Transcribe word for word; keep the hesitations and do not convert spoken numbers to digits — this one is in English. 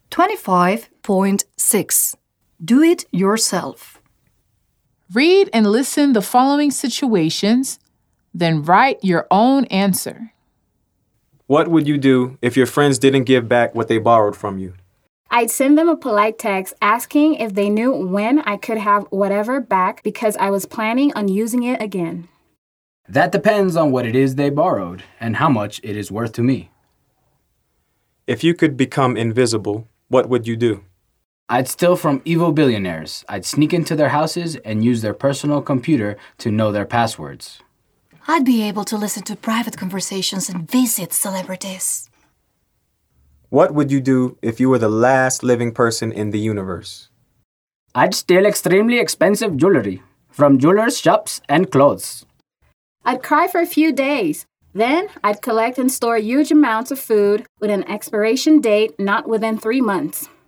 twenty-five point six. Do it yourself. Read and listen the following situations, then write your own answer. What would you do if your friends didn't give back what they borrowed from you? I'd send them a polite text asking if they knew when I could have whatever back because I was planning on using it again. That depends on what it is they borrowed and how much it is worth to me. If you could become invisible, what would you do? I'd steal from evil billionaires. I'd sneak into their houses and use their personal computer to know their passwords. I'd be able to listen to private conversations and visit celebrities. What would you do if you were the last living person in the universe? I'd steal extremely expensive jewelry from jewelers' shops and clothes. I'd cry for a few days. Then I'd collect and store huge amounts of food with an expiration date not within three months.